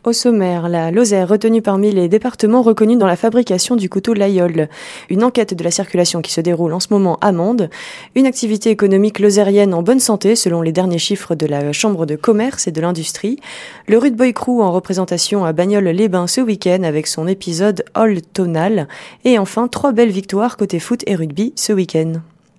Au sommaire, la Lozère retenue parmi les départements reconnus dans la fabrication du couteau Laguiole. Une enquête de la circulation qui se déroule en ce moment à Mende. Une activité économique lozérienne en bonne santé selon les derniers chiffres de la Chambre de commerce et de l'industrie. Le Rude Boy Crew en représentation à Bagnoles-les-Bains ce week-end avec son épisode All Tonal. Et enfin, 3 belles victoires côté foot et rugby ce week-end.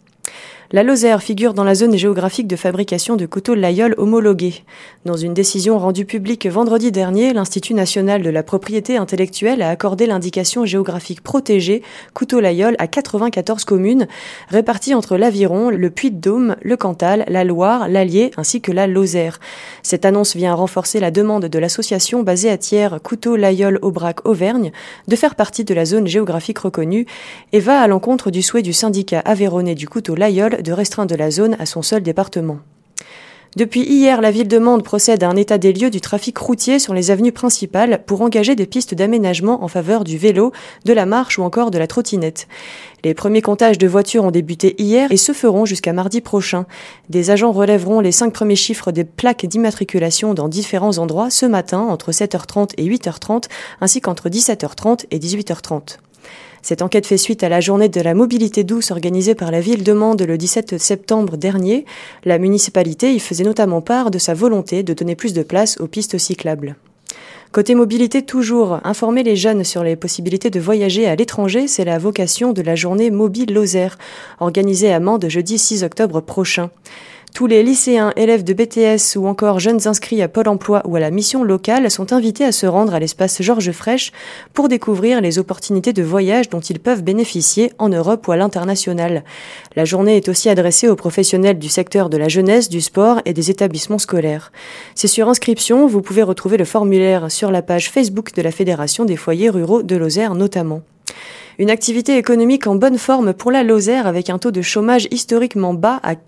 La Lozère figure dans la zone géographique de fabrication de couteaux Laguiole homologués. Dans une décision rendue publique vendredi dernier, l'Institut national de la propriété intellectuelle a accordé l'indication géographique protégée couteau Laguiole à 94 communes, réparties entre l'Aviron, le Puy-de-Dôme, le Cantal, la Loire, l'Allier ainsi que la Lozère. Cette annonce vient renforcer la demande de l'association basée à Thiers Couteau Laguiole Aubrac Auvergne de faire partie de la zone géographique reconnue et va à l'encontre du souhait du syndicat aveyronnais du couteau Laguiole de restreindre la zone à son seul département. Depuis hier, la ville de Mende procède à un état des lieux du trafic routier sur les avenues principales pour engager des pistes d'aménagement en faveur du vélo, de la marche ou encore de la trottinette. Les premiers comptages de voitures ont débuté hier et se feront jusqu'à mardi prochain. Des agents relèveront les 5 premiers chiffres des plaques d'immatriculation dans différents endroits ce matin entre 7h30 et 8h30 ainsi qu'entre 17h30 et 18h30. Cette enquête fait suite à la journée de la mobilité douce organisée par la ville de Mende le 17 septembre dernier. La municipalité y faisait notamment part de sa volonté de donner plus de place aux pistes cyclables. Côté mobilité toujours, informer les jeunes sur les possibilités de voyager à l'étranger, c'est la vocation de la journée Mobile Lozère, organisée à Mende jeudi 6 octobre prochain. Tous les lycéens, élèves de BTS ou encore jeunes inscrits à Pôle emploi ou à la mission locale sont invités à se rendre à l'espace Georges Frêche pour découvrir les opportunités de voyage dont ils peuvent bénéficier en Europe ou à l'international. La journée est aussi adressée aux professionnels du secteur de la jeunesse, du sport et des établissements scolaires. C'est sur inscription, vous pouvez retrouver le formulaire sur la page Facebook de la Fédération des foyers ruraux de Lozère notamment. Une activité économique en bonne forme pour la Lozère avec un taux de chômage historiquement bas à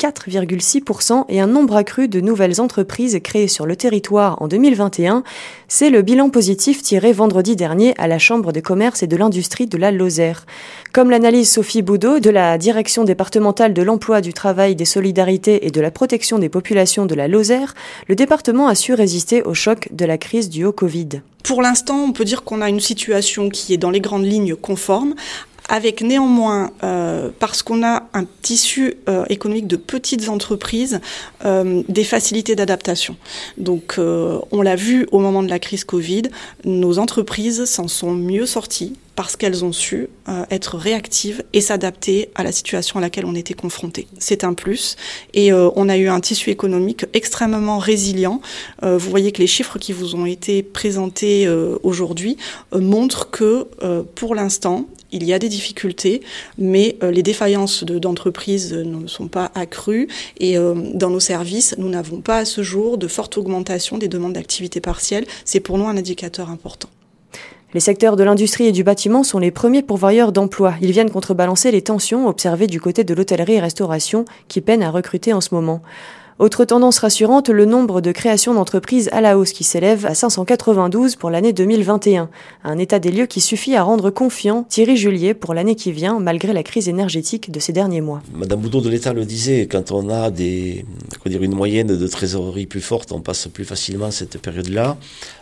4,6% et un nombre accru de nouvelles entreprises créées sur le territoire en 2021, c'est le bilan positif tiré vendredi dernier à la Chambre de commerce et de l'industrie de la Lozère. Comme l'analyse Sophie Boudot de la Direction départementale de l'emploi, du travail, des solidarités et de la protection des populations de la Lozère, le département a su résister au choc de la crise due au Covid. Pour l'instant, on peut dire qu'on a une situation qui est dans les grandes lignes conforme, avec néanmoins, parce qu'on a un tissu économique de petites entreprises, des facilités d'adaptation. Donc, on l'a vu au moment de la crise Covid, nos entreprises s'en sont mieux sorties parce qu'elles ont su être réactives et s'adapter à la situation à laquelle on était confronté. C'est un plus. Et on a eu un tissu économique extrêmement résilient. Vous voyez que les chiffres qui vous ont été présentés aujourd'hui montrent que, pour l'instant, il y a des difficultés, mais les défaillances d'entreprises ne sont pas accrues et dans nos services, nous n'avons pas à ce jour de forte augmentation des demandes d'activité partielle. C'est pour nous un indicateur important. Les secteurs de l'industrie et du bâtiment sont les premiers pourvoyeurs d'emplois. Ils viennent contrebalancer les tensions observées du côté de l'hôtellerie et restauration qui peinent à recruter en ce moment. Autre tendance rassurante, le nombre de créations d'entreprises à la hausse qui s'élève à 592 pour l'année 2021. Un état des lieux qui suffit à rendre confiant Thierry Julier pour l'année qui vient, malgré la crise énergétique de ces derniers mois. Madame Boudot de l'État le disait, quand on a une moyenne de trésorerie plus forte, on passe plus facilement cette période-là.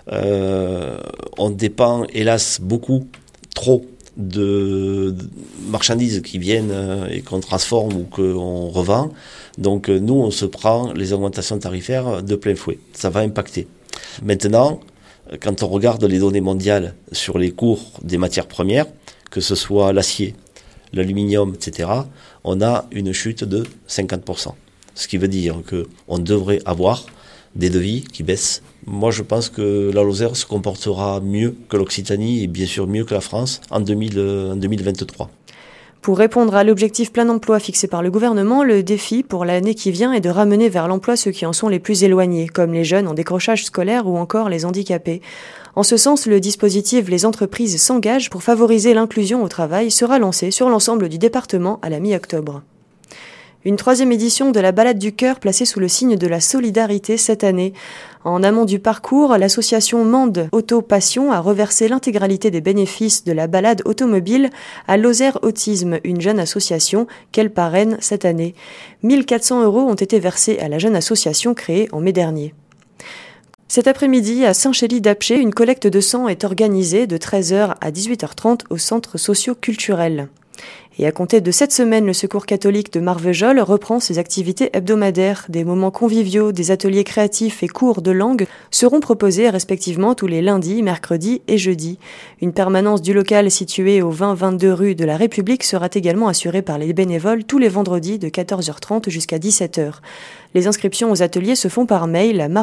On dépend, hélas, trop de marchandises qui viennent et qu'on transforme ou qu'on revend. Donc nous, on se prend les augmentations tarifaires de plein fouet. Ça va impacter. Maintenant, quand on regarde les données mondiales sur les cours des matières premières, que ce soit l'acier, l'aluminium, etc., on a une chute de 50%. Ce qui veut dire qu'on devrait avoir des devis qui baissent. Moi, je pense que la Lozère se comportera mieux que l'Occitanie et bien sûr mieux que la France en 2023. Pour répondre à l'objectif plein emploi fixé par le gouvernement, le défi pour l'année qui vient est de ramener vers l'emploi ceux qui en sont les plus éloignés, comme les jeunes en décrochage scolaire ou encore les handicapés. En ce sens, le dispositif Les entreprises s'engagent pour favoriser l'inclusion au travail sera lancé sur l'ensemble du département à la mi-octobre. Une 3e édition de la balade du cœur placée sous le signe de la solidarité cette année. En amont du parcours, l'association Mende Auto Passion a reversé l'intégralité des bénéfices de la balade automobile à Lozère Autisme, une jeune association qu'elle parraine cette année. 1 400 € ont été versés à la jeune association créée en mai dernier. Cet après-midi, à Saint-Chély-d'Apcher, une collecte de sang est organisée de 13h à 18h30 au centre socio-culturel. Et à compter de cette semaine, le Secours catholique de Marvejols reprend ses activités hebdomadaires. Des moments conviviaux, des ateliers créatifs et cours de langue seront proposés respectivement tous les lundis, mercredis et jeudis. Une permanence du local situé au 20-22 rue de la République sera également assurée par les bénévoles tous les vendredis de 14h30 jusqu'à 17h. Les inscriptions aux ateliers se font par mail à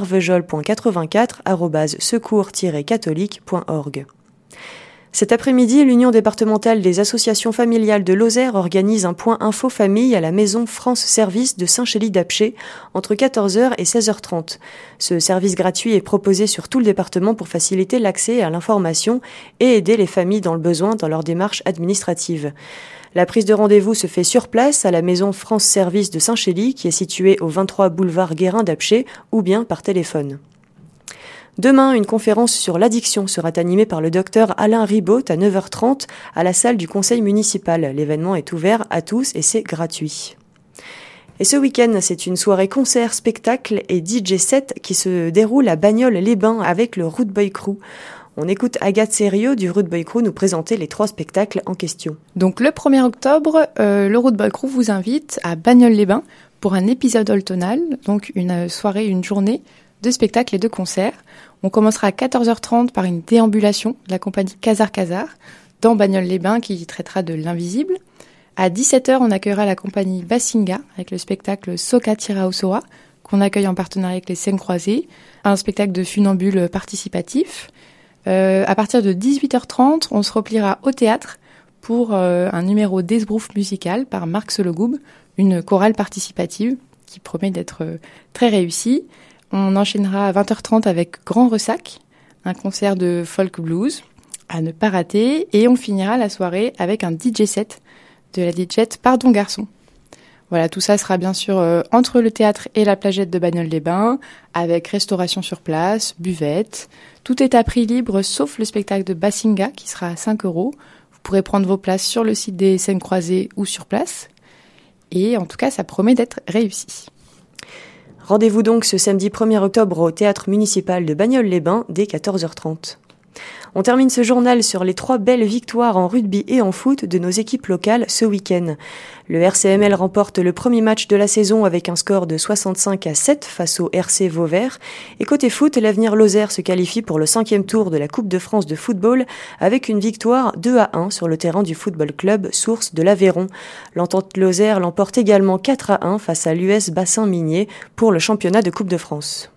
marvejol.84@secours-catholique.org. Cet après-midi, l'Union départementale des associations familiales de Lozère organise un point info famille à la maison France Service de Saint-Chély-d'Apcher entre 14h et 16h30. Ce service gratuit est proposé sur tout le département pour faciliter l'accès à l'information et aider les familles dans le besoin dans leur démarche administrative. La prise de rendez-vous se fait sur place à la maison France Service de Saint-Chély qui est située au 23 boulevard Guérin d'Apcher ou bien par téléphone. Demain, une conférence sur l'addiction sera animée par le docteur Alain Ribaud à 9h30 à la salle du conseil municipal. L'événement est ouvert à tous et c'est gratuit. Et ce week-end, c'est une soirée concert, spectacle et DJ set qui se déroule à Bagnols-les-Bains avec le Root Boy Crew. On écoute Agathe Sérieux du Root Boy Crew nous présenter les 3 spectacles en question. Donc le 1er octobre, le Root Boy Crew vous invite à Bagnols-les-Bains pour un épisode automnal, donc une soirée, une journée de spectacles et de concerts. On commencera à 14h30 par une déambulation de la compagnie Casar dans Bagnols-les-Bains qui traitera de l'invisible. À 17h, on accueillera la compagnie Basinga avec le spectacle Soka Tira Osoa qu'on accueille en partenariat avec les Scènes Croisées, un spectacle de funambule participatif. À partir de 18h30, on se repliera au théâtre pour un numéro d'esbrouf musical par Marc Sologoub, une chorale participative qui promet d'être très réussie. On enchaînera à 20h30 avec Grand Ressac, un concert de folk blues à ne pas rater. Et on finira la soirée avec un DJ set de la DJ Pardon Garçon. Voilà, tout ça sera bien sûr entre le théâtre et la plagette de Bagnols-les-Bains, avec restauration sur place, buvette. Tout est à prix libre sauf le spectacle de Basinga qui sera à 5 €. Vous pourrez prendre vos places sur le site des Scènes Croisées ou sur place. Et en tout cas, ça promet d'être réussi. Rendez-vous donc ce samedi 1er octobre au théâtre municipal de Bagnols-les-Bains dès 14h30. On termine ce journal sur les 3 belles victoires en rugby et en foot de nos équipes locales ce week-end. Le RCML remporte le premier match de la saison avec un score de 65-7 face au RC Vauvert. Et côté foot, l'Avenir Lozère se qualifie pour le 5e tour de la Coupe de France de football avec une victoire 2-1 sur le terrain du football club Source de l'Aveyron. L'Entente Lozère l'emporte également 4-1 face à l'US Bassin Minier pour le championnat de Coupe de France.